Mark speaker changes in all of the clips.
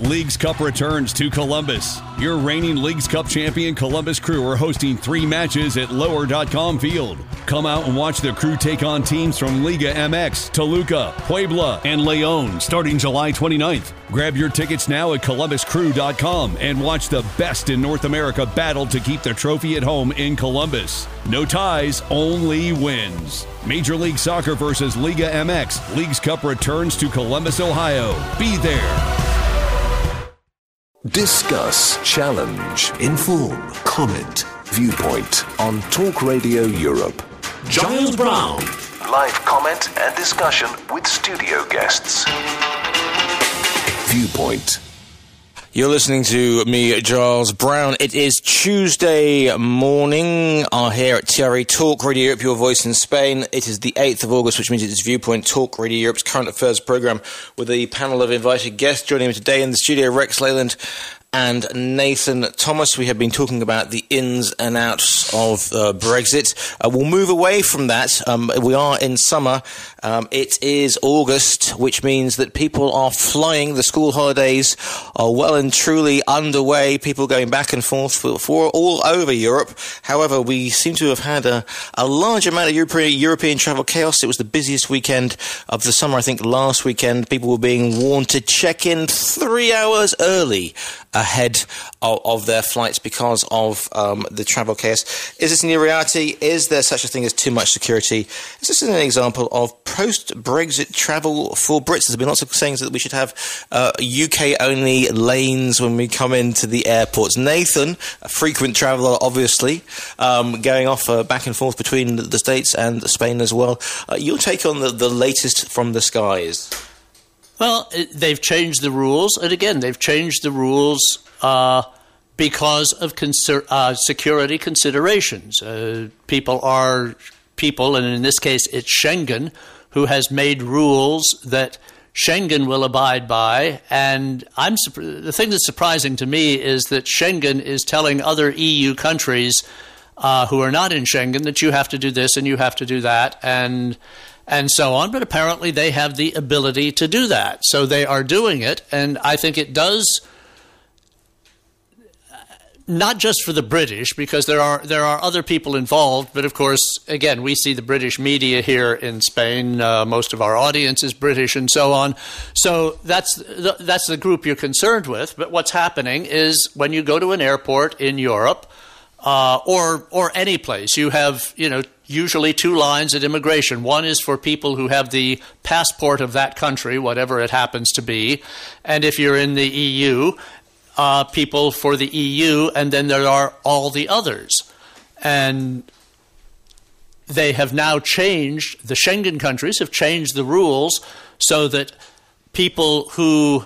Speaker 1: Leagues Cup returns to Columbus. Your reigning Leagues Cup champion Columbus Crew are hosting 3 matches at Lower.com Field. Come out and watch the Crew take on teams from Liga MX, Toluca, Puebla, and León starting July 29th. Grab your tickets now at ColumbusCrew.com and watch the best in North America battle to keep the trophy at home in Columbus. No ties, only wins. Major League Soccer versus Liga MX. Leagues Cup returns to Columbus, Ohio. Be there.
Speaker 2: Discuss, challenge, inform, comment, viewpoint on Talk Radio Europe.
Speaker 3: Giles Brown.
Speaker 2: Live comment and discussion with studio guests. Viewpoint.
Speaker 4: You're listening to me, Giles Brown. It is Tuesday morning here at TRE Talk Radio Europe, your voice in Spain. It is the 8th of August, which means it is Viewpoint Talk Radio Europe's current affairs programme with a panel of invited guests. Joining me today in the studio, Rex Leyland and Nathan Thomas. We have been talking about the ins and outs of Brexit. We'll move away from that. We are in summer. It is August, which means that people are flying. The school holidays are well and truly underway. People going back and forth for all over Europe. However, we seem to have had a large amount of European travel chaos. It was the busiest weekend of the summer. I think last weekend people were being warned to check in 3 hours early ahead of their flights because of the travel chaos. Is this a new reality? Is there such a thing as too much security? Is this an example of post-Brexit travel for Brits? There's been lots of sayings that we should have UK-only lanes when we come into the airports. Nathan, a frequent traveller, obviously, going off back and forth between the States and Spain as well. Your take on the latest from the skies?
Speaker 5: Well, they've changed the rules, and again, they've changed the rules because of security considerations. People, and in this case, it's Schengen, who has made rules that Schengen will abide by. And the thing that's surprising to me is that Schengen is telling other EU countries who are not in Schengen that you have to do this and you have to do that, and so on, but apparently they have the ability to do that. So they are doing it, and I think it does, not just for the British, because there are other people involved, but of course, again, we see the British media here in Spain. Most of our audience is British and so on. So that's the group you're concerned with. But what's happening is when you go to an airport in Europe, or any place, you have, usually 2 lines at immigration. One is for people who have the passport of that country, whatever it happens to be. And if you're in the EU, people for the EU, and then there are all the others. And they have now changed, the Schengen countries have changed the rules so that people who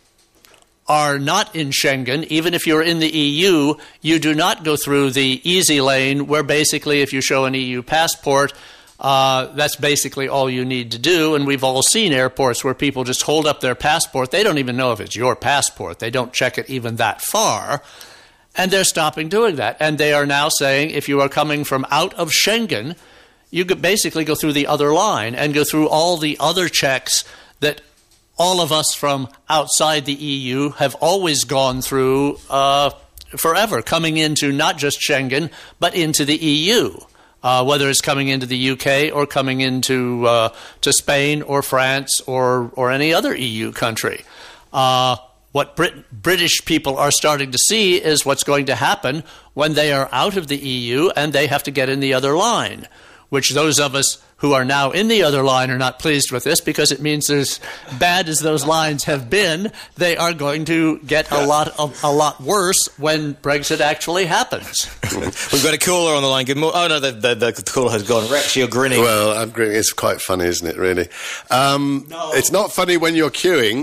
Speaker 5: are not in Schengen, even if you're in the EU, you do not go through the easy lane where basically if you show an EU passport, that's basically all you need to do. And we've all seen airports where people just hold up their passport. They don't even know if it's your passport. They don't check it even that far. And they're stopping doing that. And they are now saying if you are coming from out of Schengen, you could basically go through the other line and go through all the other checks that all of us from outside the EU have always gone through forever, coming into not just Schengen, but into the EU, whether it's coming into the UK or coming into to Spain or France or any other EU country. What British people are starting to see is what's going to happen when they are out of the EU and they have to get in the other line, which those of us who are now in the other line are not pleased with this because it means as bad as those lines have been, they are going to get a lot worse when Brexit actually happens.
Speaker 4: We've got a caller on the line. Good morning. Oh, no, the caller has gone. Rex, you're grinning.
Speaker 6: Well, I'm grinning. It's quite funny, isn't it, really?
Speaker 5: No.
Speaker 6: It's not funny when you're queuing.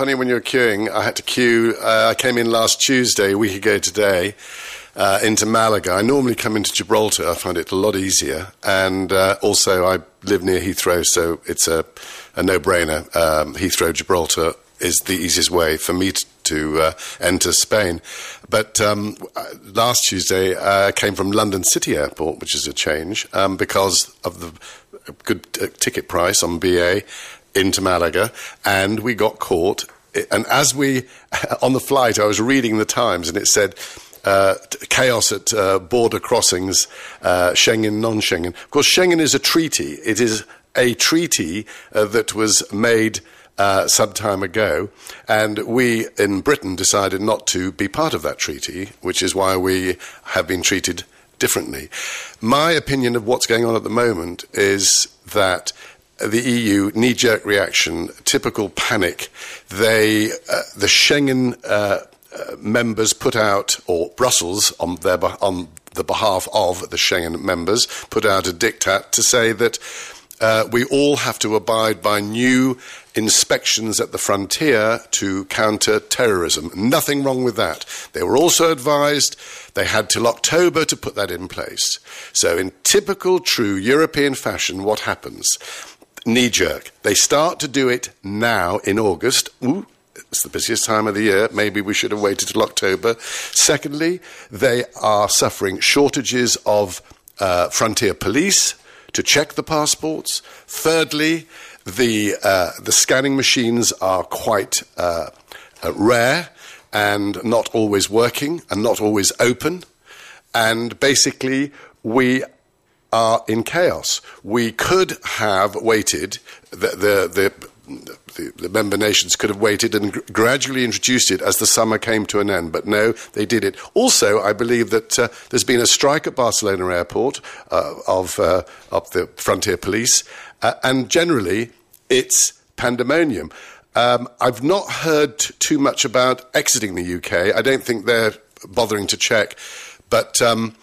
Speaker 6: I had to queue. I came in last Tuesday, a week ago today, into Malaga. I normally come into Gibraltar. I find it a lot easier. And also I live near Heathrow, so it's a no-brainer. Heathrow, Gibraltar is the easiest way for me to enter Spain. But last Tuesday I came from London City Airport, which is a change, because of the good ticket price on BA into Malaga, and we got caught and as we, on the flight, I was reading the Times, and it said, chaos at border crossings, Schengen, non-Schengen. Of course, Schengen is a treaty. It is a treaty that was made some time ago, and we in Britain decided not to be part of that treaty, which is why we have been treated differently. My opinion of what's going on at the moment is that the EU knee-jerk reaction, typical panic. The Schengen members put out, or Brussels on the behalf of the Schengen members, put out a diktat to say that we all have to abide by new inspections at the frontier to counter terrorism. Nothing wrong with that. They were also advised they had till October to put that in place. So in typical true European fashion, what happens? Knee-jerk. They start to do it now in August. Ooh, it's the busiest time of the year. Maybe we should have waited till October. Secondly, they are suffering shortages of frontier police to check the passports. Thirdly, the scanning machines are quite rare and not always working and not always open. And basically, we are in chaos. We could have waited, the member nations could have waited and gradually introduced it as the summer came to an end. But no, they did it. Also, I believe that there's been a strike at Barcelona airport of the frontier police, and generally it's pandemonium. I've not heard too much about exiting the UK. I don't think they're bothering to check. But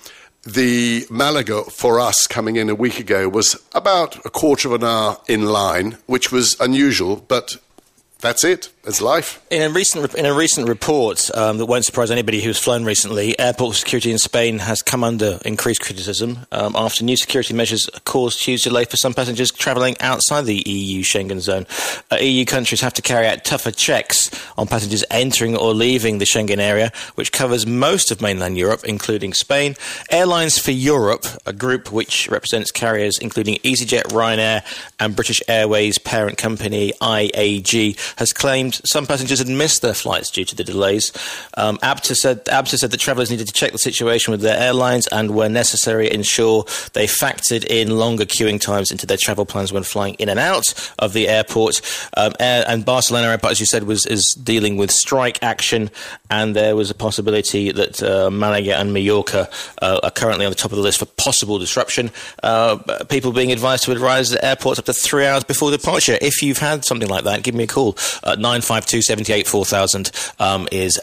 Speaker 6: the Malaga, for us, coming in a week ago, was about a quarter of an hour in line, which was unusual, but that's it. It's life.
Speaker 4: In a recent report that won't surprise anybody who's flown recently, airport security in Spain has come under increased criticism after new security measures caused huge delay for some passengers travelling outside the EU Schengen zone. EU countries have to carry out tougher checks on passengers entering or leaving the Schengen area, which covers most of mainland Europe, including Spain. Airlines for Europe, a group which represents carriers including EasyJet, Ryanair and British Airways parent company IAG, has claimed some passengers had missed their flights due to the delays. ABTA said that travellers needed to check the situation with their airlines and, where necessary, ensure they factored in longer queuing times into their travel plans when flying in and out of the airport. And Barcelona Airport, as you said, is dealing with strike action, and there was a possibility that Malaga and Mallorca are currently on the top of the list for possible disruption. People being advised to arrive at airports up to 3 hours before departure. If you've had something like that, give me a call. 952 78 4000 is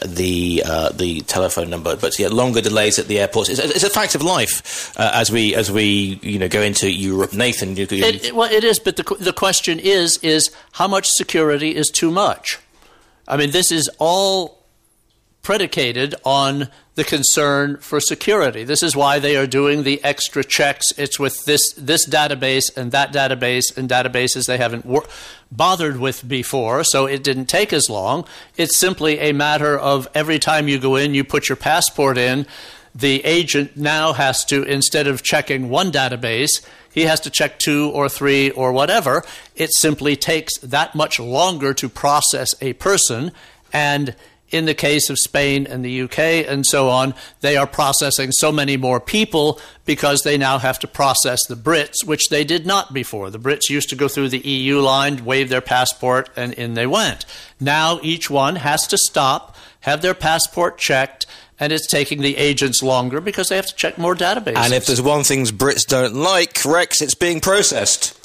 Speaker 4: the telephone number. But yeah, longer delays at the airports. It's a fact of life as we go into Europe. Nathan, it
Speaker 5: is. But the question is how much security is too much? I mean, this is all predicated on the concern for security. This is why they are doing the extra checks. It's with this database and that database and databases they haven't bothered with before, so it didn't take as long. It's simply a matter of every time you go in, you put your passport in, the agent now has to, instead of checking one database, he has to check 2 or 3 or whatever. It simply takes that much longer to process a person, and in the case of Spain and the UK and so on, they are processing so many more people because they now have to process the Brits, which they did not before. The Brits used to go through the EU line, wave their passport, and in they went. Now each one has to stop, have their passport checked, and it's taking the agents longer because they have to check more databases.
Speaker 4: And if there's one thing Brits don't like, Rex, it's being processed.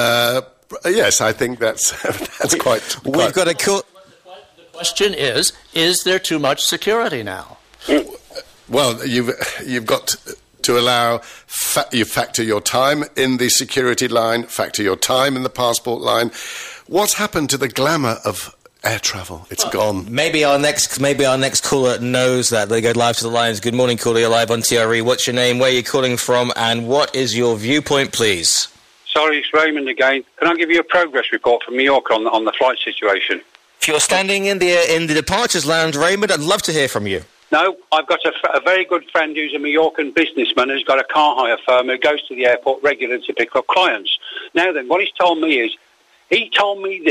Speaker 6: Yes, I think that's quite...
Speaker 4: We've got a call...
Speaker 5: The question is there too much security now?
Speaker 6: Well, you've got to allow you factor your time in the security line, factor your time in the passport line. What's happened to the glamour of air travel? It's gone.
Speaker 4: Maybe our next caller knows that. They go live to the lines. Good morning, caller. You're live on TRE. What's your name? Where are you calling from? And what is your viewpoint, please?
Speaker 3: Sorry, it's Raymond again. Can I give you a progress report from Mallorca on the flight situation?
Speaker 4: If you're standing in the departures lounge, Raymond, I'd love to hear from you.
Speaker 3: No, I've got a very good friend who's a Mallorcan businessman who's got a car hire firm who goes to the airport regularly to pick up clients. Now then, what he's told me is, he told me this,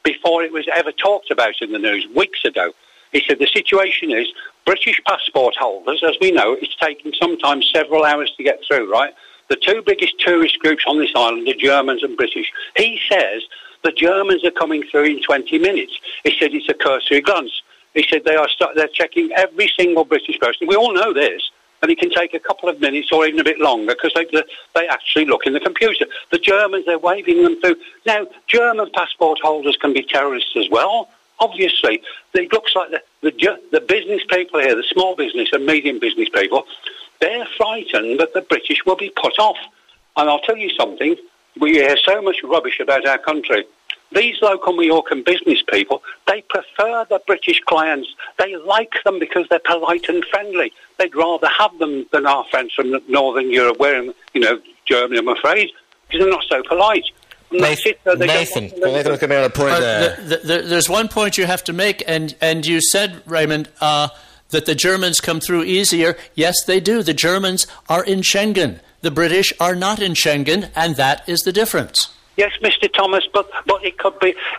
Speaker 3: before it was ever talked about in the news, weeks ago. He said the situation is British passport holders, as we know, it's taking sometimes several hours to get through, right? The two biggest tourist groups on this island are Germans and British. He says the Germans are coming through in 20 minutes. He said it's a cursory glance. He said they're checking every single British person. We all know this. And it can take a couple of minutes or even a bit longer because they actually look in the computer. The Germans, they're waving them through. Now, German passport holders can be terrorists as well, obviously. It looks like the business people here, the small business and medium business people, they're frightened that the British will be put off. And I'll tell you something, we hear so much rubbish about our country. These local Mallorcan business people, they prefer the British clients. They like them because they're polite and friendly. They'd rather have them than our friends from Northern Europe, where, Germany, I'm afraid, because they're not so polite.
Speaker 4: Nathan, Nathan's coming on a point there.
Speaker 5: There's one point you have to make, and you said, Raymond, that the Germans come through easier. Yes, they do. The Germans are in Schengen. The British are not in Schengen, and that is the difference.
Speaker 3: Yes, Mr. Thomas, but it could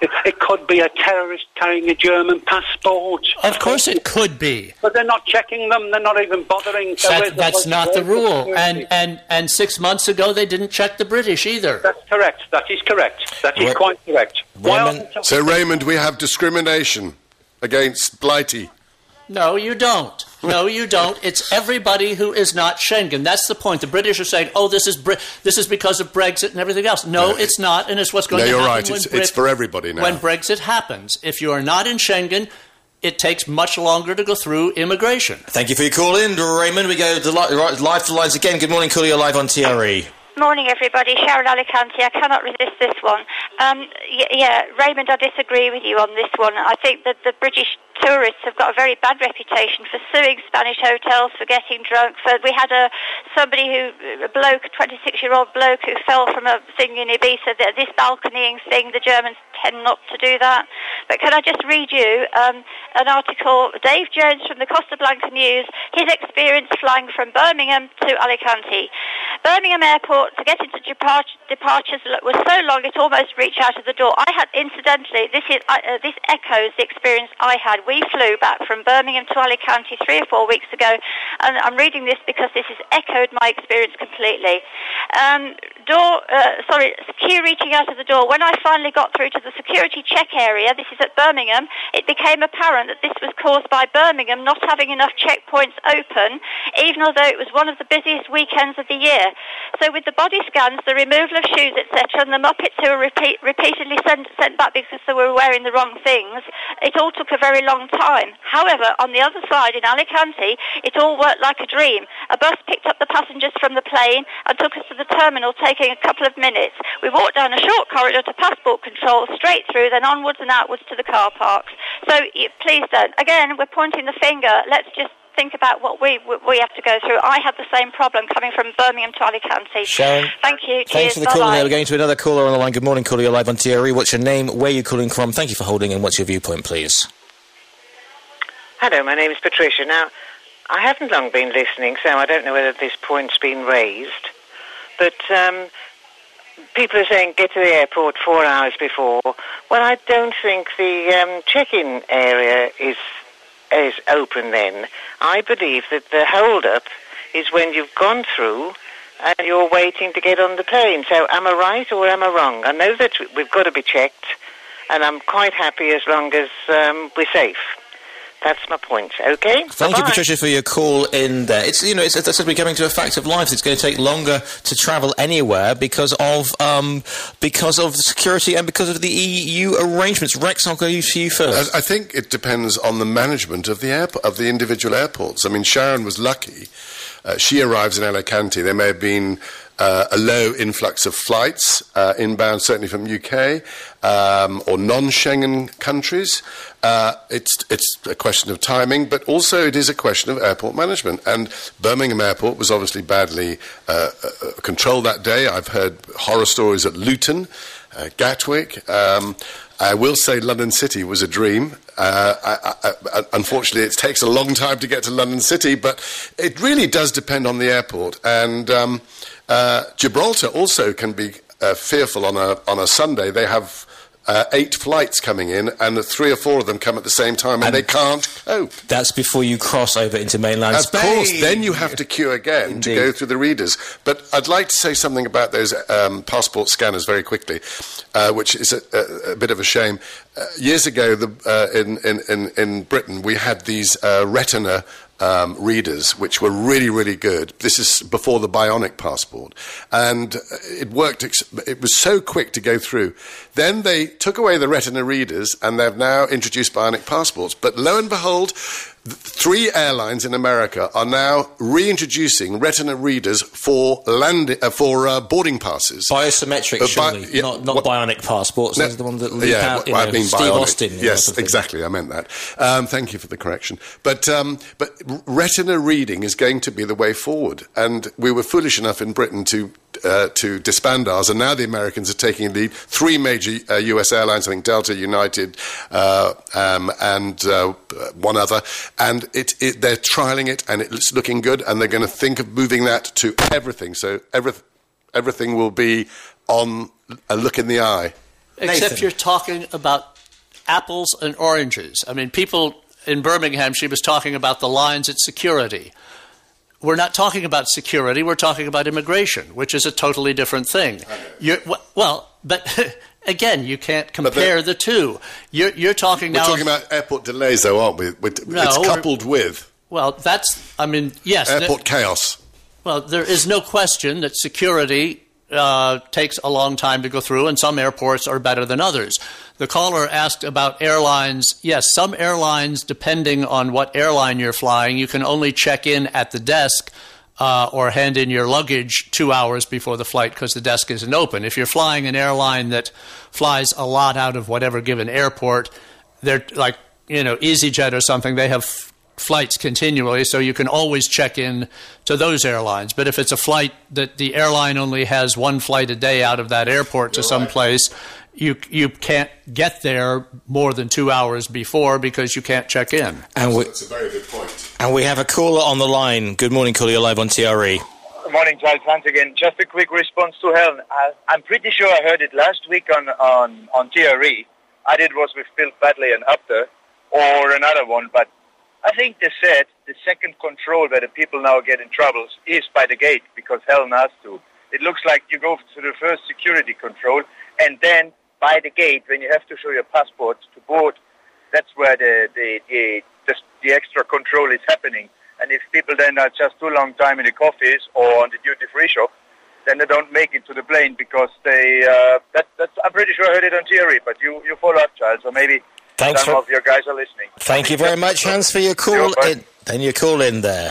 Speaker 3: be a terrorist carrying a German passport.
Speaker 5: Of course it could be.
Speaker 3: But they're not checking them. They're not even bothering.
Speaker 5: That's not the rule. And 6 months ago they didn't check the British either.
Speaker 3: That's correct. That is correct. That is quite correct.
Speaker 6: So, Raymond, we have discrimination against Blighty.
Speaker 5: No, you don't. No, you don't. It's everybody who is not Schengen. That's the point. The British are saying, "Oh, this is because of Brexit and everything else." No, it's not, and it's what's going to happen.
Speaker 6: No, you're right. It's for everybody now.
Speaker 5: When Brexit happens, if you are not in Schengen, it takes much longer to go through immigration.
Speaker 4: Thank you for your call in, Raymond. We go live to the lines again. Good morning, caller. You're live on TRE.
Speaker 7: Morning, everybody. Sharon Alicante. I cannot resist this one. Raymond, I disagree with you on this one. I think that the British tourists have got a very bad reputation for suing Spanish hotels, for getting drunk. We had a 26-year-old bloke who fell from a thing in Ibiza. This balconying thing, the Germans tend not to do that. But can I just read you an article, Dave Jones from the Costa Blanca News, his experience flying from Birmingham to Alicante. Birmingham Airport, to get into departures was so long it almost reached out of the door. Incidentally, this echoes the experience I had. We flew back from Birmingham to Alicante 3 or 4 weeks ago, and I'm reading this because this has echoed my experience completely. Queue reaching out of the door. When I finally got through to the security check area, this is at Birmingham, it became apparent that this was caused by Birmingham not having enough checkpoints open, even although it was one of the busiest weekends of the year. So with the body scans, the removal of shoes, etc., and the Muppets who were repeatedly sent back because they were wearing the wrong things, it all took a very long time. However, on the other side, in Alicante, it all worked like a dream. A bus picked up the passengers from the plane and took us to the terminal, taking a couple of minutes. We walked down a short corridor to passport control, straight through, then onwards and outwards to the car parks. So please don't. Again, we're pointing the finger. Let's just think about what we have to go through. I had the same problem coming from Birmingham to Alicante.
Speaker 4: Sharon,
Speaker 7: thank you.
Speaker 4: Thanks for the call. We're going to another caller on the line. Good morning, caller. You're live on TRE. What's your name? Where are you calling from? Thank you for holding, and what's your viewpoint, please?
Speaker 8: Hello, my name is Patricia. Now, I haven't long been listening, so I don't know whether this point's been raised, but people are saying get to the airport 4 hours before. Well, I don't think the check-in area is open then. I believe that the hold-up is when you've gone through and you're waiting to get on the plane. So am I right or am I wrong? I know that we've got to be checked, and I'm quite happy as long as we're safe. That's my point. Okay.
Speaker 4: Thank you, Patricia, for your call in there. It's it's becoming to a fact of life. It's going to take longer to travel anywhere because of security and because of the EU arrangements. Rex, I'll go to you first.
Speaker 6: I think it depends on the management of the individual airports. I mean, Sharon was lucky. She arrives in Alicante. There may have been a low influx of flights inbound, certainly from UK or non-Schengen countries. It's a question of timing, but also it is a question of airport management. And Birmingham Airport was obviously badly controlled that day. I've heard horror stories at Luton, Gatwick. I will say London City was a dream. Unfortunately, it takes a long time to get to London City, but it really does depend on the airport. And Gibraltar also can be fearful on a Sunday. They have 8 flights coming in, and 3 or 4 of them come at the same time, and they can't cope.
Speaker 4: That's before you cross over into mainland Spain.
Speaker 6: Of course, then you have to queue again to go through the readers. But I'd like to say something about those passport scanners very quickly, which is a bit of a shame. Years ago, in Britain, we had these Retina readers, which were really, really good. This is before the bionic passport. And it worked, it was so quick to go through. Then they took away the Retina readers, and they've now introduced bionic passports. But lo and behold, 3 airlines in America are now reintroducing Retina readers for boarding passes.
Speaker 4: Biometric, surely, not bionic passports. Those are the ones that leak out. Steve
Speaker 6: bionic.
Speaker 4: Austin.
Speaker 6: Yes, exactly. I meant that. Thank you for the correction. But Retina reading is going to be the way forward. And we were foolish enough in Britain to disband ours, and now the Americans are taking the 3 major US airlines, I think Delta, United, and one other, and they're trialling it, and it's looking good, and they're going to think of moving that to everything. So everything will be on a look in the eye.
Speaker 5: Except
Speaker 4: Nathan.
Speaker 5: You're talking about apples and oranges. I mean, people in Birmingham, she was talking about the lines at security. We're not talking about security, we're talking about immigration, which is a totally different thing. But again, you can't compare the two. You're talking now...
Speaker 6: We're talking about airport delays, though, aren't we? It's coupled with...
Speaker 5: Well, yes.
Speaker 6: Airport chaos.
Speaker 5: Well, there is no question that security takes a long time to go through, and some airports are better than others. The caller asked about airlines. Yes, some airlines, depending on what airline you're flying, you can only check in at the desk or hand in your luggage 2 hours before the flight because the desk isn't open. If you're flying an airline that flies a lot out of whatever given airport, they're like, EasyJet or something, they have flights continually, so you can always check in to those airlines. But if it's a flight that the airline only has 1 flight a day out of that airport to some place, you can't get there more than 2 hours before because you can't check in.
Speaker 6: That's a very good point.
Speaker 4: And we have a caller on the line. Good morning, caller. You're live on TRE.
Speaker 9: Good morning, Charles. Once again, just a quick response to Helen. I'm pretty sure I heard it last week on TRE. I did was with Phil Fadley and Upter, or another one, but I think they said the second control where the people now get in trouble is by the gate because Helen has to. It looks like you go to the first security control, and then by the gate, when you have to show your passport to board, that's where the extra control is happening. And if people then are just too long time in the coffees or on the duty-free shop, then they don't make it to the plane because they. I'm pretty sure I heard it on TRE, but you follow up, Charles, or maybe some of your guys are listening.
Speaker 4: Thank you very much, Hans, for your call. Then your call in there.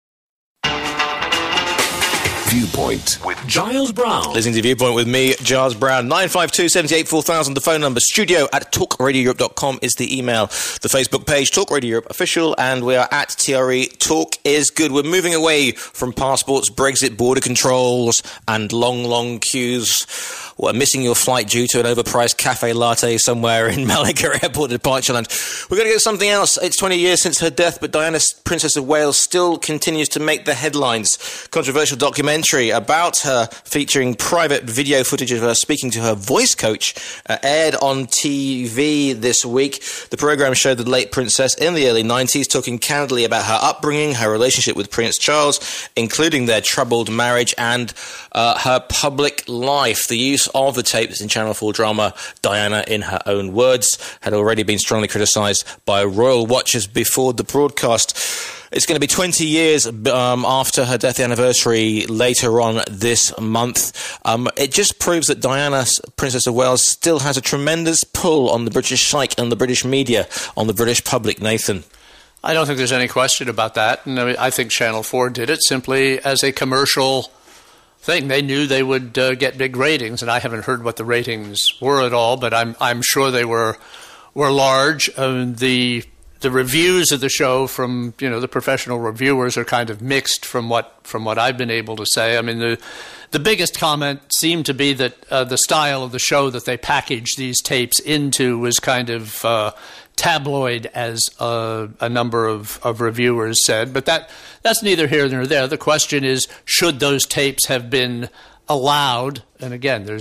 Speaker 2: Viewpoint with Giles Brown.
Speaker 4: Listening to Viewpoint with me, Giles Brown. 952 78 4000, the phone number. Studio at talkradioeurope.com is the email. The Facebook page, Talk Radio Europe Official, and we are at TRE. Talk is good. We're moving away from passports, Brexit, border controls, and long queues. Missing your flight due to an overpriced cafe latte somewhere in Malaga Airport departure land. We're going to get something else. It's 20 years since her death, but Diana, Princess of Wales, still continues to make the headlines. Controversial documentary about her featuring private video footage of her speaking to her voice coach aired on TV this week. The programme showed the late princess in the early 90s talking candidly about her upbringing, her relationship with Prince Charles, including their troubled marriage and her public life. The use of the tapes in Channel 4 drama Diana, in her own words, had already been strongly criticised by royal watchers before the broadcast. It's going to be 20 years after her death anniversary later on this month. It just proves that Diana, Princess of Wales, still has a tremendous pull on the British psyche and the British media, on the British public, Nathan.
Speaker 5: I don't think there's any question about that. And I think Channel 4 did it simply as a commercial thing. They knew they would get big ratings, and I haven't heard what the ratings were at all, but I'm sure they were large. The reviews of the show from the professional reviewers are kind of mixed from what I've been able to say. I mean, the biggest comment seemed to be that the style of the show that they packaged these tapes into was kind of tabloid, as a number of reviewers said. But that's neither here nor there. The question is, should those tapes have been allowed? And again, there's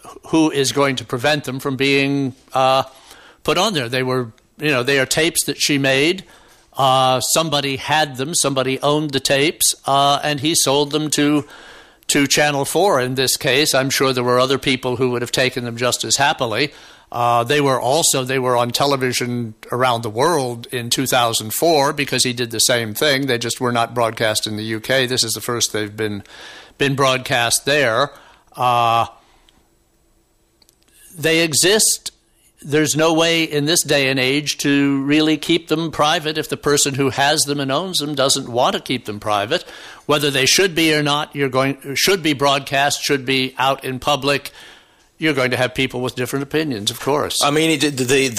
Speaker 5: who is going to prevent them from being put on there? They are tapes that she made. Somebody had them. Somebody owned the tapes, and he sold them to Channel 4 in this case. I'm sure there were other people who would have taken them just as happily. They were on television around the world in 2004 because he did the same thing. They just were not broadcast in the UK. This is the first they've been broadcast there. They exist. There's no way in this day and age to really keep them private if the person who has them and owns them doesn't want to keep them private. Whether they should be or not, should be broadcast, should be out in public. You're going to have people with different opinions, of course.
Speaker 4: I mean, the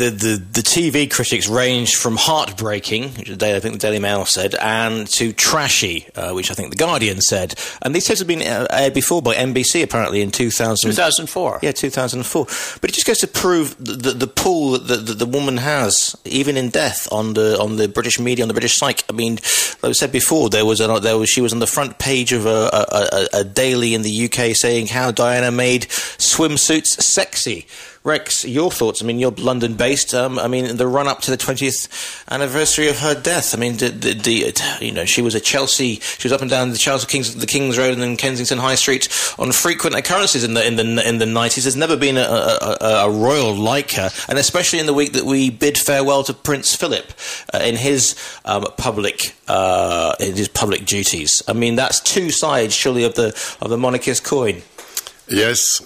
Speaker 4: TV critics range from heartbreaking, which I think the Daily Mail said, and to trashy, which I think the Guardian said. And these tapes have been aired before by NBC, apparently, in
Speaker 5: 2004.
Speaker 4: Yeah, 2004. But it just goes to prove the pull that the woman has, even in death, on the British media, on the British psyche. I mean, like I said before, she was on the front page of a daily in the UK saying how Diana made swimsuits sexy. Rex, your thoughts? I mean, you're London-based. I mean, the run-up to the 20th anniversary of her death. I mean, she was a Chelsea. She was up and down the King's Road and then Kensington High Street on frequent occurrences in the 90s. There's never been a royal like her, and especially in the week that we bid farewell to Prince Philip in his public duties. I mean, that's two sides, surely, of the monarchist coin.
Speaker 6: Yes.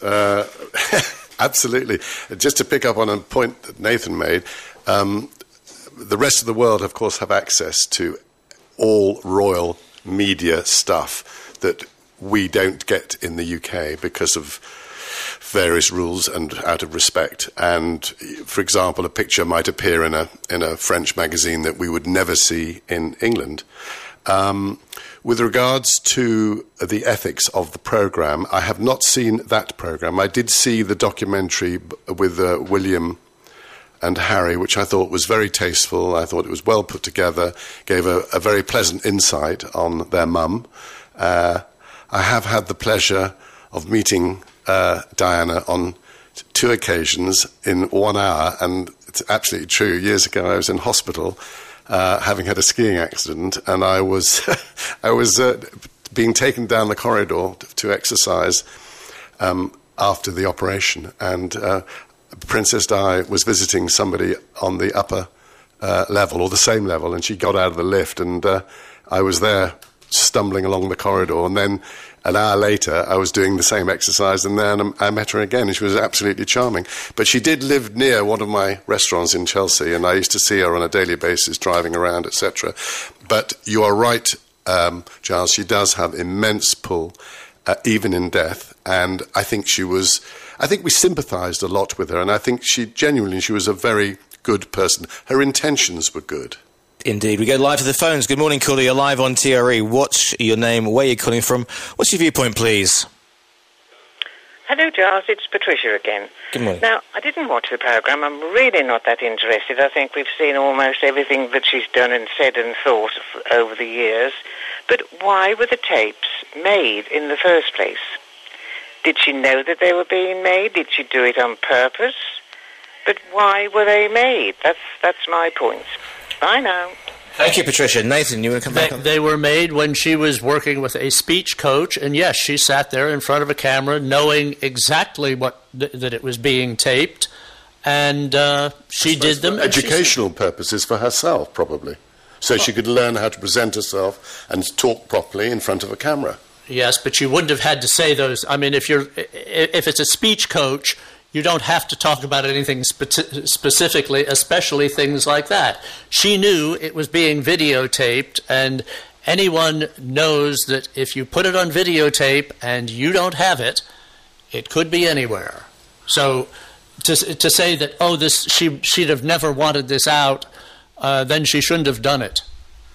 Speaker 6: Absolutely. Just to pick up on a point that Nathan made, the rest of the world, of course, have access to all royal media stuff that we don't get in the UK because of various rules and out of respect. And, for example, a picture might appear in a French magazine that we would never see in England. With regards to the ethics of the programme, I have not seen that programme. I did see the documentary with William and Harry, which I thought was very tasteful. I thought it was well put together, gave a very pleasant insight on their mum. I have had the pleasure of meeting Diana on two occasions in 1 hour, and it's absolutely true. Years ago, I was in hospital having had a skiing accident, and I was being taken down the corridor to exercise after the operation, and Princess Di was visiting somebody on the upper level, or the same level, and she got out of the lift, and I was there stumbling along the corridor, and then an hour later I was doing the same exercise, and then I met her again, and she was absolutely charming. But she did live near one of my restaurants in Chelsea, and I used to see her on a daily basis driving around, etc. But you are right, Giles, she does have immense pull, even in death, and I think we sympathised a lot with her, and I think she was a very good person. Her intentions were good.
Speaker 4: Indeed. We go live to the phones. Good morning, caller. You're live on TRE. What's your name? Where are you calling from? What's your viewpoint, please?
Speaker 8: Hello, Giles. It's Patricia again.
Speaker 4: Good morning.
Speaker 8: Now, I didn't watch the programme. I'm really not that interested. I think we've seen almost everything that she's done and said and thought over the years. But why were the tapes made in the first place? Did she know that they were being made? Did she do it on purpose? But why were they made? That's my point. Bye now.
Speaker 4: Thank you, Patricia. Nathan, you want to come back on?
Speaker 5: They were made when she was working with a speech coach, and yes, she sat there in front of a camera knowing exactly that it was being taped, and she did them.
Speaker 6: For educational purposes for herself, probably. So she could learn how to present herself and talk properly in front of a camera.
Speaker 5: Yes, but you wouldn't have had to say those. I mean, if it's a speech coach, you don't have to talk about anything specifically, especially things like that. She knew it was being videotaped, and anyone knows that if you put it on videotape and you don't have it, it could be anywhere. So to say that, she'd have never wanted this out, then she shouldn't have done it.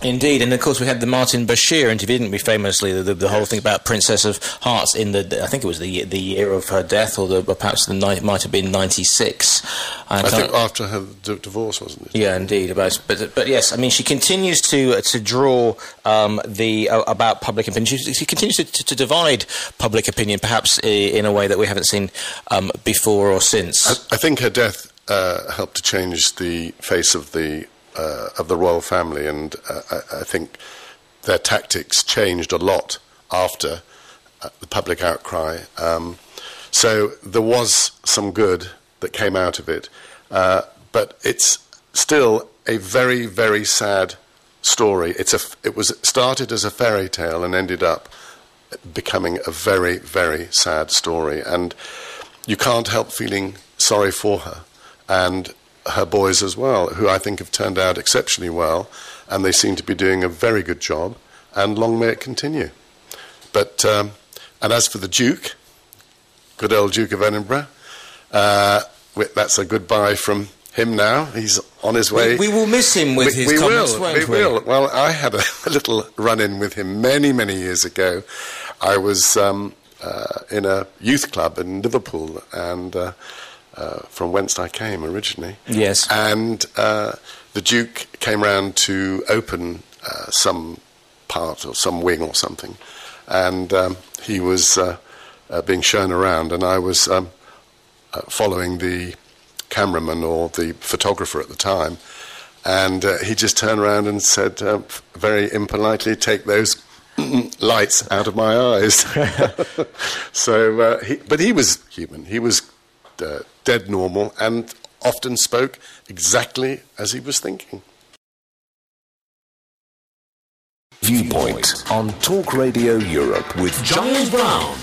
Speaker 4: Indeed, and of course we had the Martin Bashir interview, didn't we, famously, the whole thing about Princess of Hearts in I think it was the year of her death, or perhaps it might have been 96.
Speaker 6: I think after her divorce, wasn't it?
Speaker 4: Yeah, indeed. But yes, I mean, she continues to draw about public opinion. She continues to divide public opinion, perhaps in a way that we haven't seen before or since.
Speaker 6: I think her death helped to change the face of the royal family, and I think their tactics changed a lot after the public outcry. So there was some good that came out of it, but it's still a very, very sad story. It was started as a fairy tale and ended up becoming a very, very sad story, and you can't help feeling sorry for her and her boys as well, who I think have turned out exceptionally well, and they seem to be doing a very good job, and long may it continue. But and as for the Duke, good old Duke of Edinburgh, that's a goodbye from him now. He's on his way.
Speaker 4: We will miss him with his comments, won't we?
Speaker 6: We will. Well, I had a little run-in with him many, many years ago. I was in a youth club in Liverpool, and from whence I came originally.
Speaker 4: Yes.
Speaker 6: And the Duke came round to open some part or some wing or something, and he was being shown around, and I was following the cameraman or the photographer at the time, and he just turned around and said very impolitely, "Take those lights out of my eyes." So, but he was human. He was dead normal and often spoke exactly as he was thinking.
Speaker 2: Viewpoint on Talk Radio Europe with Giles Brown.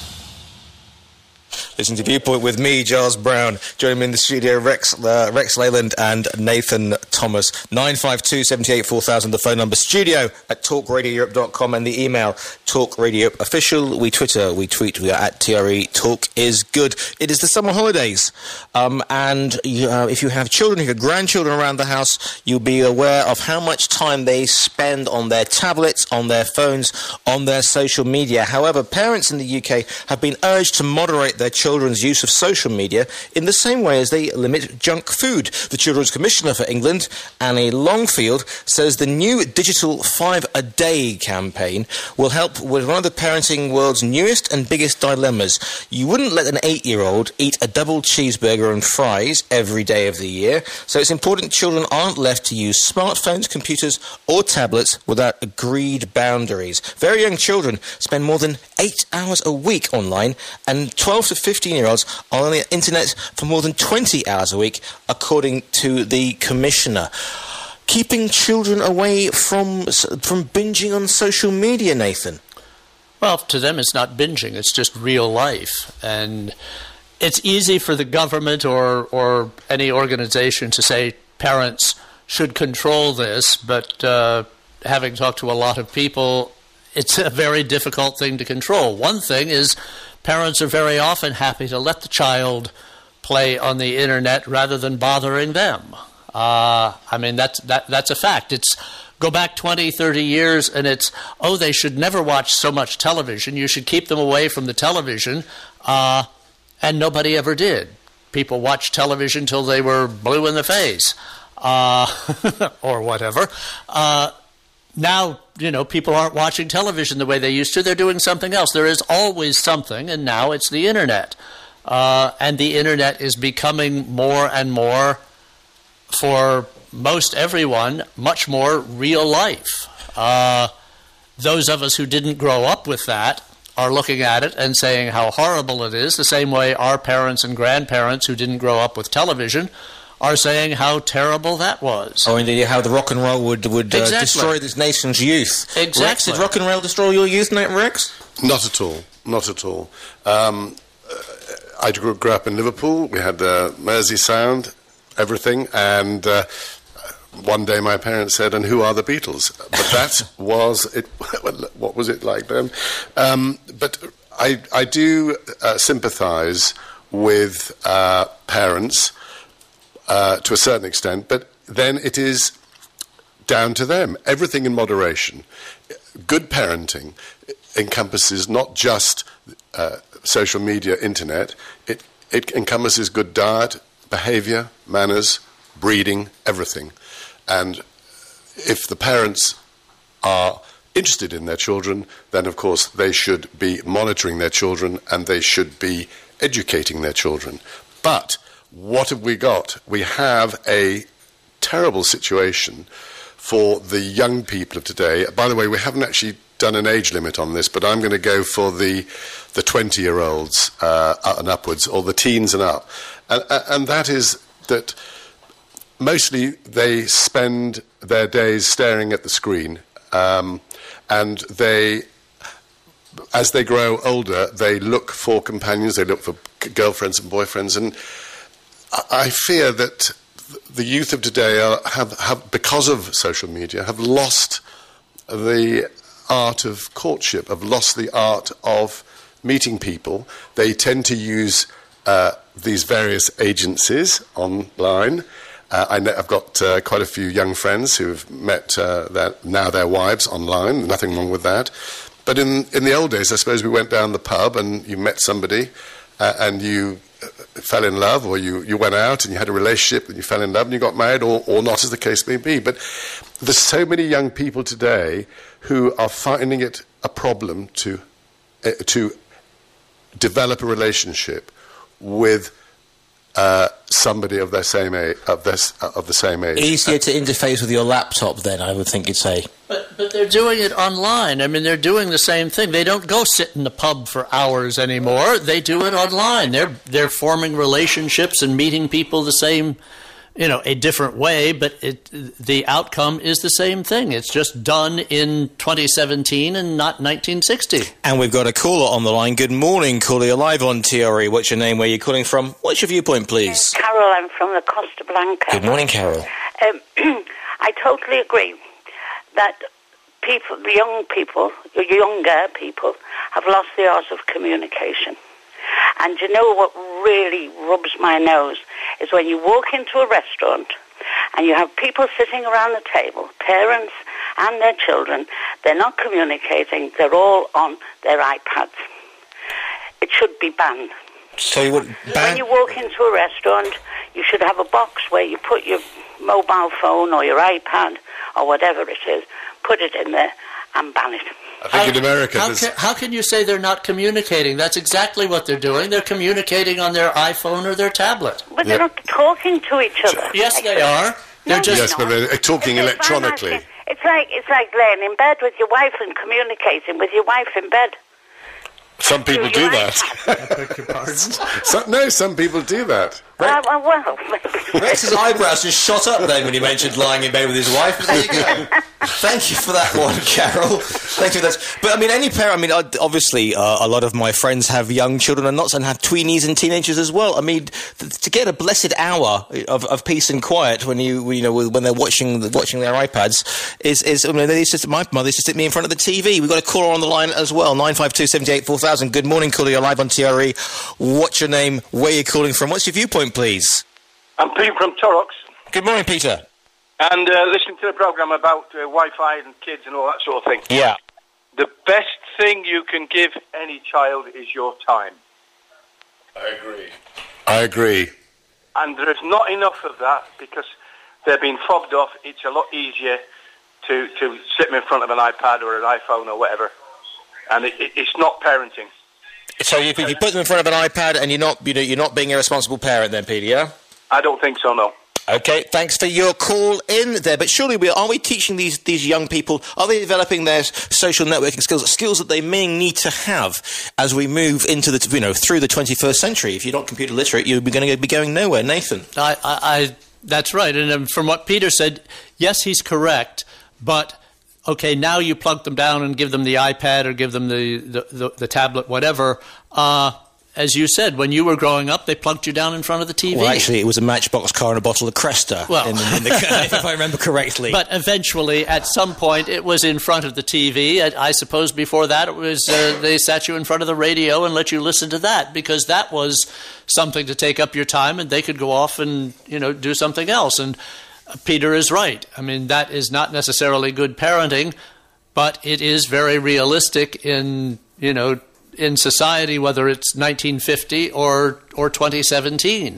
Speaker 4: Listen to Viewpoint with me, Giles Brown. Joining me in the studio, Rex Leyland and Nathan Thomas. 952 78 4000, the phone number. Studio at talkradioeurope.com, and the email talkradioofficial. We Twitter, we tweet, we are at TRE. Talk is good. It is the summer holidays, and if you have children, if you have grandchildren around the house, you'll be aware of how much time they spend on their tablets, on their phones, on their social media. However, parents in the UK have been urged to moderate their children's use of social media in the same way as they limit junk food. The Children's Commissioner for England, Annie Longfield, says the new digital 5 a day campaign will help with one of the parenting world's newest and biggest dilemmas. You wouldn't let an 8-year-old eat a double cheeseburger and fries every day of the year, so it's important children aren't left to use smartphones, computers or tablets without agreed boundaries. Very young children spend more than 8 hours a week online, and 12 to 15-year-olds are on the internet for more than 20 hours a week, according to the Commissioner. Keeping children away from binging on social media, Nathan?
Speaker 5: Well, to them it's not binging, it's just real life. And it's easy for the government or any organization to say parents should control this, but having talked to a lot of people, it's a very difficult thing to control. One thing is parents are very often happy to let the child play on the internet rather than bothering them. I mean, that's a fact. It's go back 20, 30 years, and it's, they should never watch so much television. You should keep them away from the television, and nobody ever did. People watched television till they were blue in the face, or whatever. Now, people aren't watching television the way they used to. They're doing something else. There is always something, and now it's the internet. And the internet is becoming more and more, for most everyone, much more real life. Those of us who didn't grow up with that are looking at it and saying how horrible it is, the same way our parents and grandparents who didn't grow up with television are saying how terrible that was.
Speaker 4: Oh, indeed, how the rock and roll would
Speaker 5: Exactly.
Speaker 4: destroy this nation's youth.
Speaker 5: Exactly.
Speaker 4: Rex, did rock and roll destroy your youth, Rex?
Speaker 6: Not at all. Not at all. I grew up in Liverpool. We had Mersey Sound, everything, and one day my parents said, "And who are the Beatles?" But that was it. What was it like then? But I do sympathise with parents to a certain extent, but then it is down to them. Everything in moderation. Good parenting encompasses not just social media, internet. It encompasses good diet, behaviour, manners, breeding, everything. And if the parents are interested in their children, then of course they should be monitoring their children and they should be educating their children. But what have we got? We have a terrible situation for the young people of today. By the way, we haven't actually done an age limit on this, but I'm going to go for the 20-year-olds and upwards, or the teens and up. And that is that mostly they spend their days staring at the screen, and they, as they grow older, they look for companions, they look for girlfriends and boyfriends, and I fear that the youth of today have, because of social media, have lost the art of courtship, have lost the art of meeting people. They tend to use these various agencies online. I've got quite a few young friends who've met their wives online. Nothing wrong with that. But in the old days, I suppose we went down the pub and you met somebody and you fell in love, or you went out and you had a relationship and you fell in love and you got married, or not, as the case may be. But there's so many young people today who are finding it a problem to develop a relationship with somebody of their same age, of the same age.
Speaker 4: Easier to interface with your laptop, then, I would think you'd say.
Speaker 5: But they're doing it online. I mean, they're doing the same thing. They don't go sit in the pub for hours anymore. They do it online. They're forming relationships and meeting people the same, a different way, but the outcome is the same thing. It's just done in 2017 and not 1960.
Speaker 4: And we've got a caller on the line. Good morning, caller. You're live on TRE. What's your name? Where are you calling from? What's your viewpoint, please?
Speaker 10: Carol, I'm from the Costa Blanca.
Speaker 4: Good morning, Carol.
Speaker 10: I totally agree that younger people have lost the art of communication. And you know what really rubs my nose is when you walk into a restaurant and you have people sitting around the table, parents and their children. They're not communicating. They're all on their iPads. It should be banned.
Speaker 4: So you would ban?
Speaker 10: When you walk into a restaurant, you should have a box where you put your mobile phone or your iPad or whatever it is, put it in there and ban it.
Speaker 6: I think in America...
Speaker 5: How can you say they're not communicating? That's exactly what they're doing. They're communicating on their iPhone or their tablet.
Speaker 10: But they're not talking to each other.
Speaker 5: Yes, they are.
Speaker 10: No,
Speaker 6: yes, but they're talking electronically.
Speaker 10: It's like laying in bed with your wife and communicating with your wife in bed.
Speaker 6: Some people do that.
Speaker 5: I beg your pardon?
Speaker 6: No, some people do that.
Speaker 10: Well,
Speaker 4: Rex's eyebrows just shot up then when he mentioned lying in bed with his wife. There you go. Thank you for that one, Carol. Thank you for that. But, I mean, any parent... I mean, obviously, a lot of my friends have young children and have tweenies and teenagers as well. I mean, to get a blessed hour of peace and quiet when when they're watching their iPads is I mean, my mother used to sit me in front of the TV. We've got a caller on the line as well, 952 78 4000. Good morning, caller. You're live on TRE. What's your name? Where are you calling from? What's your viewpoint, please?
Speaker 11: I'm Peter from Torrox.
Speaker 4: Good morning, Peter.
Speaker 11: And listening to the programme about Wi-Fi and kids and all that sort of thing.
Speaker 4: Yeah.
Speaker 11: The best thing you can give any child is your time.
Speaker 6: I agree.
Speaker 11: And there is not enough of that because they're being fobbed off. It's a lot easier to sit them in front of an iPad or an iPhone or whatever. And it's not parenting.
Speaker 4: So if you put them in front of an iPad and you're not being a responsible parent then, Peter, yeah?
Speaker 11: I don't think so, no.
Speaker 4: Okay, thanks for your call in there. But surely are we teaching these young people, are they developing their social networking skills that they may need to have as we move into through the 21st century? If you're not computer literate, you're going to be going nowhere. Nathan?
Speaker 5: That's right. And from what Peter said, yes, he's correct. But, okay, now you plug them down and give them the iPad or give them the tablet, whatever. As you said, when you were growing up, they plugged you down in front of the TV.
Speaker 4: Well, actually, it was a Matchbox car and a bottle of Cresta, if I remember correctly.
Speaker 5: But eventually, at some point, it was in front of the TV. I suppose before that, it was they sat you in front of the radio and let you listen to that, because that was something to take up your time, and they could go off and do something else. And Peter is right. I mean, that is not necessarily good parenting, but it is very realistic in society, whether it's 1950 or 2017.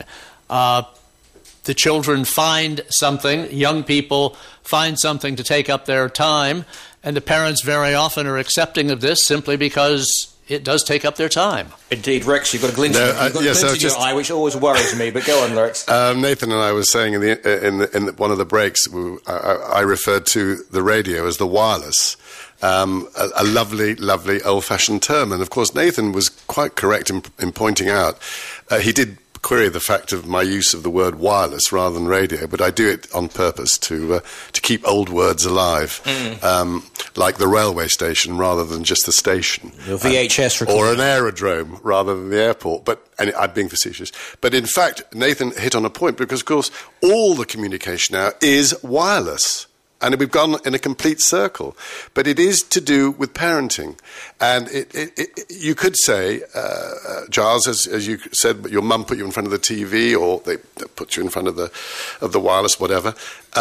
Speaker 5: The children find something, young people find something to take up their time, and the parents very often are accepting of this simply because it does take up their time.
Speaker 4: Indeed, Rex, you've got a glint in your eye, which always worries me, but go on, Rex.
Speaker 6: Nathan and I were saying in one of the breaks, I referred to the radio as the wireless. A lovely, lovely old-fashioned term. And, of course, Nathan was quite correct in pointing out, he did query the fact of my use of the word wireless rather than radio, but I do it on purpose to keep old words alive, like the railway station rather than just the station.
Speaker 4: Your VHS recording.
Speaker 6: Or an aerodrome rather than the airport. And I'm being facetious. But, in fact, Nathan hit on a point because, of course, all the communication now is wireless. And we've gone in a complete circle. But it is to do with parenting. And you could say, Giles, as you said, your mum put you in front of the TV or they put you in front of the wireless, whatever.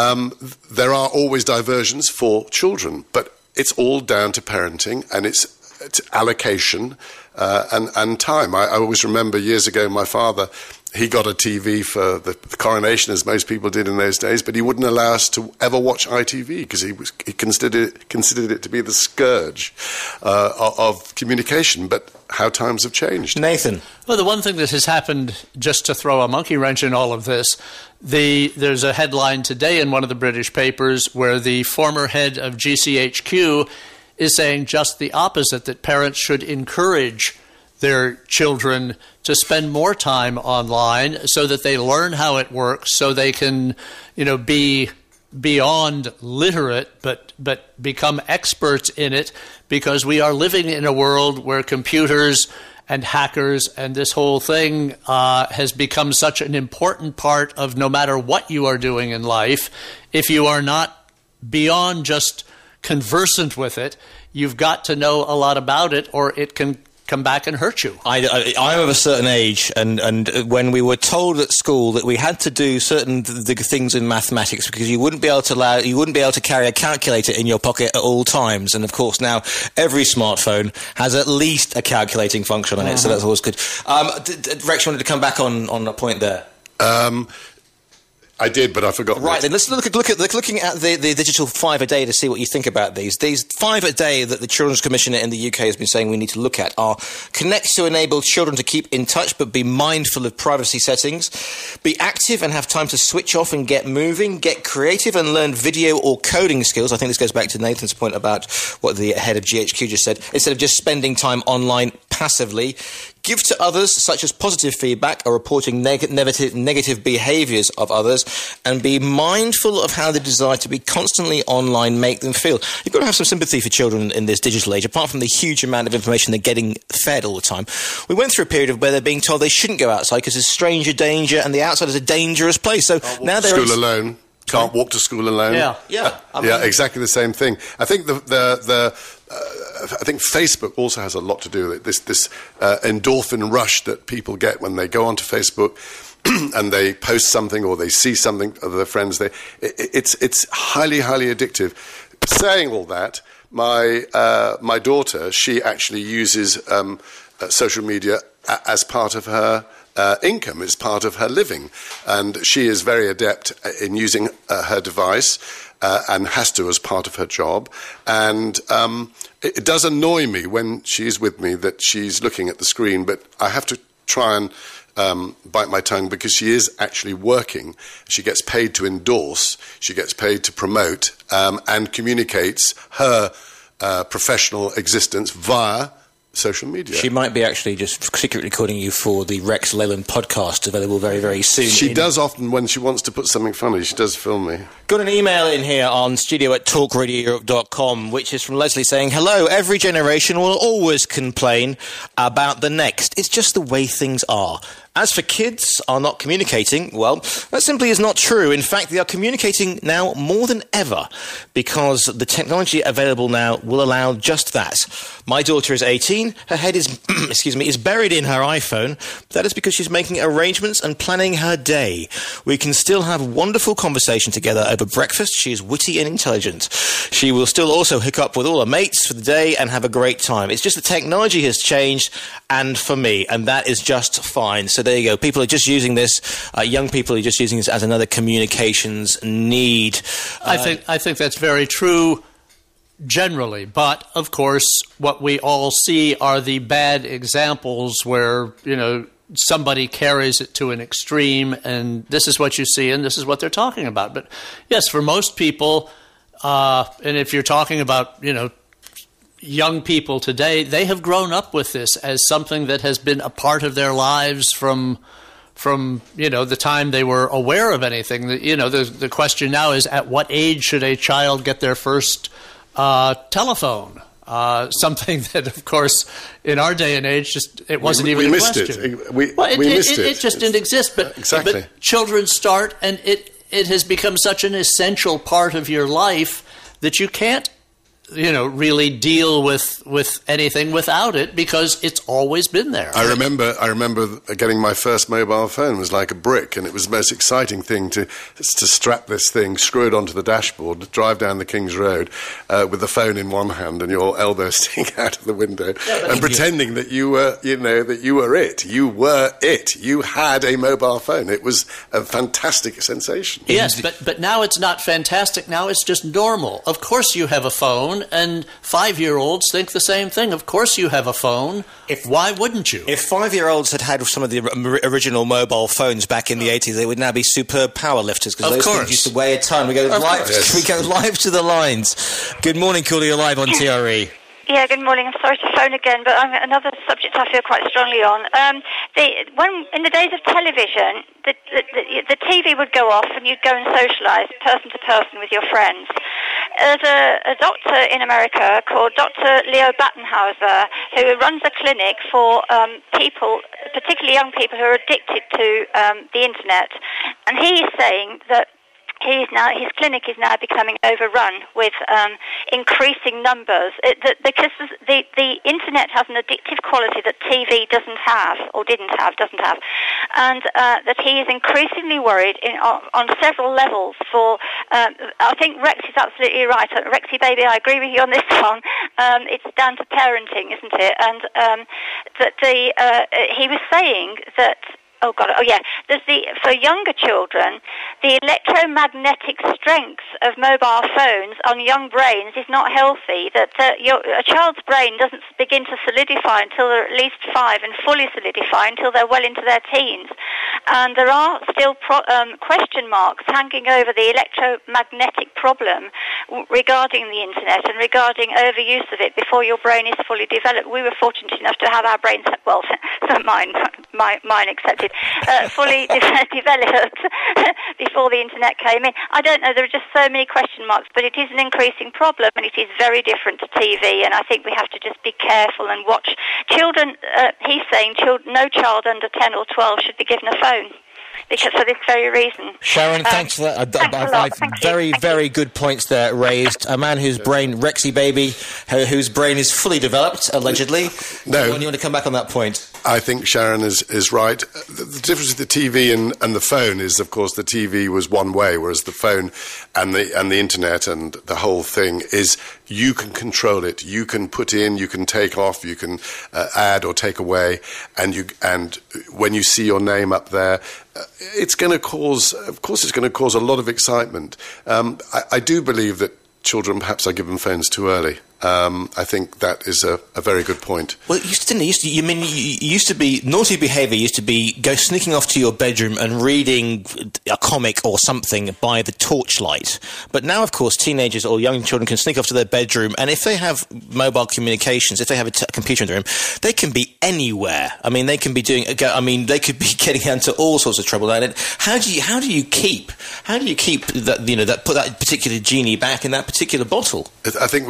Speaker 6: There are always diversions for children. But it's all down to parenting and it's allocation and time. I always remember years ago my father... He got a TV for the coronation, as most people did in those days, but he wouldn't allow us to ever watch ITV because he considered it to be the scourge of communication. But how times have changed.
Speaker 4: Nathan.
Speaker 5: Well, the one thing that has happened, just to throw a monkey wrench in all of this, there's a headline today in one of the British papers where the former head of GCHQ is saying just the opposite, that parents should encourage their children to spend more time online so that they learn how it works, so they can, be beyond literate, but become experts in it, because we are living in a world where computers and hackers and this whole thing has become such an important part of no matter what you are doing in life. If you are not beyond just conversant with it, you've got to know a lot about it, or it can come back and hurt you.
Speaker 4: I'm of a certain age, and when we were told at school that we had to do certain things in mathematics because you wouldn't be able to carry a calculator in your pocket at all times, and of course now every smartphone has at least a calculating function on it, so that's always good. Rex wanted to come back on a point there.
Speaker 6: I did, but I forgot.
Speaker 4: Right, then let's looking at the digital 5 a day to see what you think about these. These 5 a day that the Children's Commissioner in the UK has been saying we need to look at are connect to enable children to keep in touch but be mindful of privacy settings, be active and have time to switch off and get moving, get creative and learn video or coding skills. I think this goes back to Nathan's point about what the head of GHQ just said. Instead of just spending time online passively, give to others, such as positive feedback or reporting negative behaviours of others, and be mindful of how the desire to be constantly online make them feel. You've got to have some sympathy for children in this digital age, apart from the huge amount of information they're getting fed all the time. We went through a period of where they're being told they shouldn't go outside because there's stranger danger and the outside is a dangerous place. So now they're...
Speaker 6: School alone. Can't walk to school alone.
Speaker 5: Yeah.
Speaker 6: Exactly the same thing. I think I think Facebook also has a lot to do with it. This endorphin rush that people get when they go onto Facebook and they post something or they see something of their friends. It's highly, highly addictive. Saying all that, my daughter, she actually uses social media as part of her income, as part of her living, and she is very adept in using her device. And has to as part of her job. And it does annoy me when she's with me that she's looking at the screen, but I have to try and bite my tongue because she is actually working. She gets paid to endorse, she gets paid to promote, and communicates her professional existence via social media.
Speaker 4: She might be actually just secretly recording you for the Rex Leyland podcast, available very, very soon.
Speaker 6: She does often, when she wants to put something funny, she does film me.
Speaker 4: Got an email in here on studio@talkradioeurope.com, which is from Leslie saying, hello, every generation will always complain about the next. It's just the way things are. As for kids are not communicating, well, that simply is not true. In fact, they are communicating now more than ever because the technology available now will allow just that. My daughter is 18. Her head is, is buried in her iPhone. That is because she's making arrangements and planning her day. We can still have wonderful conversation together over breakfast. She is witty and intelligent. She will still also hook up with all her mates for the day and have a great time. It's just the technology has changed, and for me, and that is just fine. So there you go. People are just using this. Young people are just using this as another communications need.
Speaker 5: I think that's very true generally, but of course, what we all see are the bad examples where somebody carries it to an extreme, and this is what you see, and this is what they're talking about. But yes, for most people, and if you're talking about young people today, they have grown up with this as something that has been a part of their lives from the time they were aware of anything. The question now is, at what age should a child get their first telephone? Something that, of course, in our day and age, it wasn't even a question.
Speaker 6: We missed it.
Speaker 5: It just didn't exist. But,
Speaker 6: exactly.
Speaker 5: But children start, and it has become such an essential part of your life that you can't really deal with anything without it, because it's always been there.
Speaker 6: I remember getting my first mobile phone. It was like a brick, and it was the most exciting thing to strap this thing, screw it onto the dashboard, drive down the King's Road with the phone in one hand and your elbow sticking out of the window, and pretending that you were, that you were it. You were it. You had a mobile phone. It was a fantastic sensation.
Speaker 5: Yes, but now it's not fantastic. Now it's just normal. Of course you have a phone. And 5-year-olds think the same thing. Of course you have a phone. Why wouldn't you?
Speaker 4: If 5-year-olds had some of the original mobile phones back in the 80s, they would now be superb power lifters, because those things used to weigh a ton. We go live to the lines. Good morning, Caller. You're live on TRE.
Speaker 7: Yeah, good morning. I'm sorry to phone again, but another subject I feel quite strongly on. When in the days of television, the TV would go off and you'd go and socialise person to person with your friends. There's a doctor in America called Dr. Leo Battenhauser, who runs a clinic for people, particularly young people, who are addicted to the internet. And he is saying that his clinic is now becoming overrun with increasing numbers, because the internet has an addictive quality that TV doesn't have, and that he is increasingly worried on several levels. I think Rex is absolutely right. Rexy baby, I agree with you on this one. It's down to parenting, isn't it? And he was saying that. For younger children, the electromagnetic strength of mobile phones on young brains is not healthy. That a child's brain doesn't begin to solidify until they're at least 5, and fully solidify until they're well into their teens. And there are still question marks hanging over the electromagnetic problem regarding the internet and regarding overuse of it before your brain is fully developed. We were fortunate enough to have our brains, mine accepted, fully developed before the internet came in. I don't know, there are just so many question marks, but it is an increasing problem, and it is very different to TV, and I think we have to just be careful and watch. Children, he's saying no child under 10 or 12 should be given a phone, because for this very reason.
Speaker 4: Sharon, thanks for that. Very good points there raised. A man whose brain, Rexy baby, whose brain is fully developed, allegedly.
Speaker 6: No.
Speaker 4: You want to come back on that point?
Speaker 6: I think Sharon is right. The difference with the TV and the phone is, of course, the TV was one way, whereas the phone and the internet and the whole thing is you can control it. You can put in, you can take off, you can add or take away, and when you see your name up there, it's going to cause a lot of excitement. I do believe that children perhaps are given phones too early. I think that is a very good point.
Speaker 4: Well, used to be naughty behaviour. Used to be go sneaking off to your bedroom and reading a comic or something by the torchlight. But now, of course, teenagers or young children can sneak off to their bedroom, and if they have mobile communications, if they have a computer in their room, they can be anywhere. I mean, they can be doing. They could be getting into all sorts of trouble. And how do you keep that? Put that particular genie back in that particular bottle.
Speaker 6: I think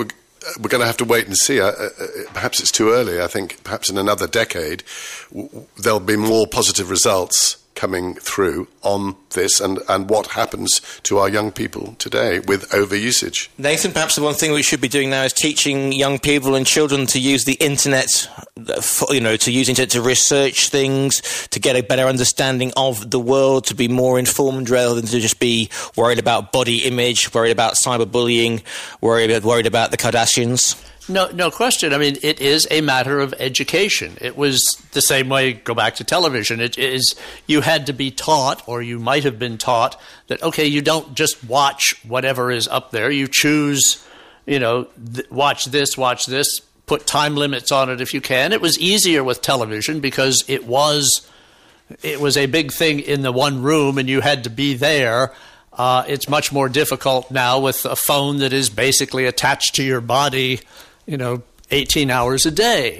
Speaker 6: we're going to have to wait and see. Perhaps it's too early. I think perhaps in another decade there'll be more positive results coming through on this and what happens to our young people today with overusage.
Speaker 4: Nathan, perhaps the one thing we should be doing now is teaching young people and children to use the internet, to use internet to research things, to get a better understanding of the world, to be more informed rather than to just be worried about body image, worried about cyberbullying, worried about the Kardashians.
Speaker 5: No question. I mean, it is a matter of education. It was the same way, go back to television. It is, you had to be taught, or you might have been taught, that, okay, you don't just watch whatever is up there. You choose, watch this, put time limits on it if you can. It was easier with television because it was a big thing in the one room and you had to be there. It's much more difficult now with a phone that is basically attached to your body, 18 hours a day.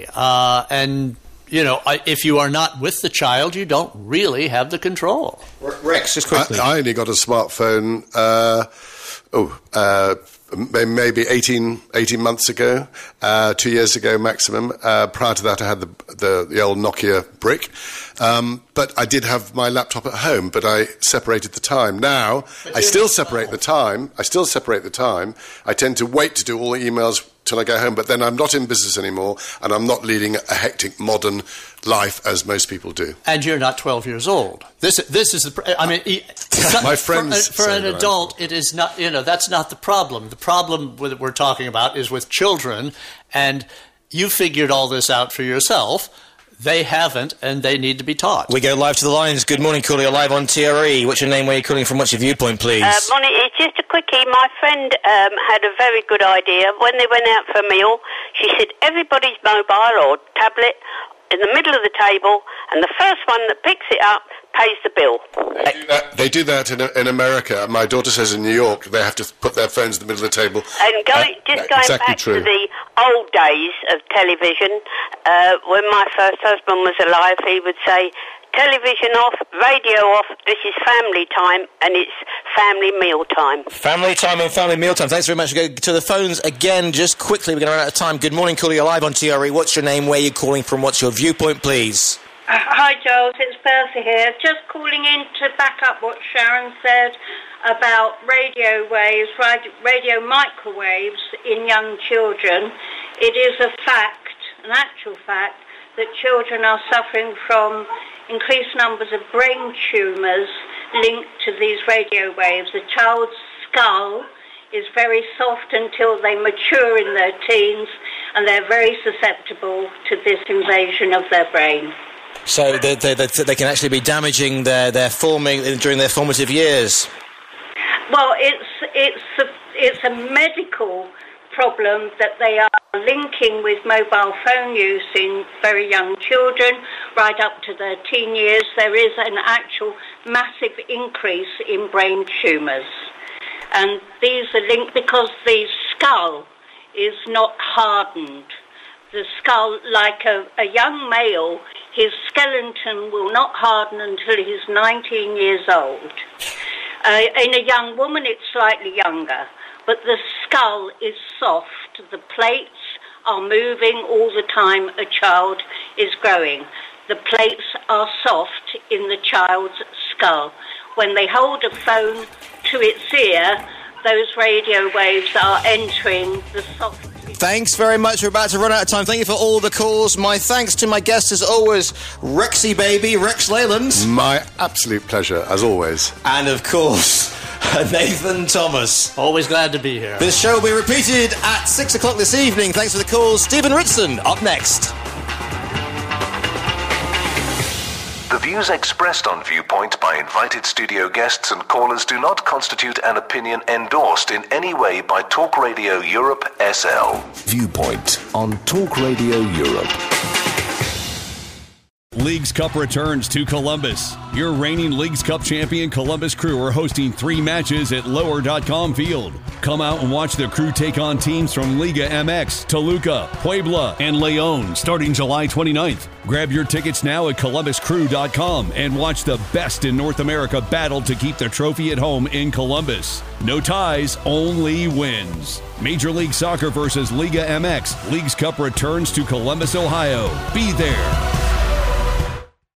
Speaker 5: If you are not with the child, you don't really have the control.
Speaker 4: Rex, just quickly.
Speaker 6: I only got a smartphone, maybe 18 months ago, 2 years ago maximum. Prior to that, I had the old Nokia brick. But I did have my laptop at home, but I separated the time. Now, I still separate the time. I tend to wait to do all the emails till I go home, but then I'm not in business anymore, and I'm not leading a hectic modern life as most people do.
Speaker 5: And you're not 12 years old. This is
Speaker 6: my friends
Speaker 5: for an adult, it is not. That's not the problem. The problem that we're talking about is with children, and you figured all this out for yourself. They haven't, and they need to be taught.
Speaker 4: We go live to the lines. Good morning, caller. You're live on TRE. What's your name? Where are you calling from? What's your viewpoint, please?
Speaker 12: Morning. It's just a quickie. My friend had a very good idea. When they went out for a meal, she said everybody's mobile or tablet in the middle of the table, and the first one that picks it up pays the bill.
Speaker 6: They do that in America. My daughter says in New York they have to put their phones in the middle of the table.
Speaker 12: And going back to the old days of television, when my first husband was alive, he would say, television off, radio off, this is family time, and it's family meal time.
Speaker 4: Family time and family meal time. Thanks very much. Go to the phones again just quickly. We're going to run out of time. Good morning, caller. You're live on TRE. What's your name? Where are you calling from? What's your viewpoint, please?
Speaker 13: Hi, Giles. It's Bertha here. Just calling in to back up what Sharon said about radio waves, radio microwaves in young children. It is a fact, an actual fact, that children are suffering from increased numbers of brain tumours linked to these radio waves. The child's skull is very soft until they mature in their teens, and they're very susceptible to this invasion of their brain.
Speaker 4: So they can actually be damaging their forming during their formative years.
Speaker 13: Well, it's a medical problem that they are linking with mobile phone use in very young children right up to their teen years. There is an actual massive increase in brain tumours. And these are linked because the skull is not hardened. The skull, like a young male, his skeleton will not harden until he's 19 years old. In a young woman, it's slightly younger. But the skull is soft. The plates are moving all the time a child is growing. The plates are soft in the child's skull. When they hold a phone to its ear, those radio waves are entering the soft.
Speaker 4: Thanks very much. We're about to run out of time. Thank you for all the calls. My thanks to my guest, as always, Rexy baby, Rex Leyland.
Speaker 6: My absolute pleasure, as always.
Speaker 4: And, of course, Nathan Thomas.
Speaker 5: Always glad to be here.
Speaker 4: This show will be repeated at 6 o'clock this evening. Thanks for the calls. Stephen Ritson, up next.
Speaker 2: The views expressed on Viewpoint by invited studio guests and callers do not constitute an opinion endorsed in any way by Talk Radio Europe SL.
Speaker 14: Viewpoint on Talk Radio Europe.
Speaker 1: Leagues Cup returns to Columbus. Your reigning Leagues Cup champion Columbus Crew are hosting 3 matches at Lower.com Field. Come out and watch the Crew take on teams from Liga MX, Toluca, Puebla, and Leon starting July 29th. Grab your tickets now at ColumbusCrew.com and watch the best in North America battle to keep the trophy at home in Columbus. No ties, only wins. Major League Soccer versus Liga MX. Leagues Cup returns to Columbus, Ohio. Be there.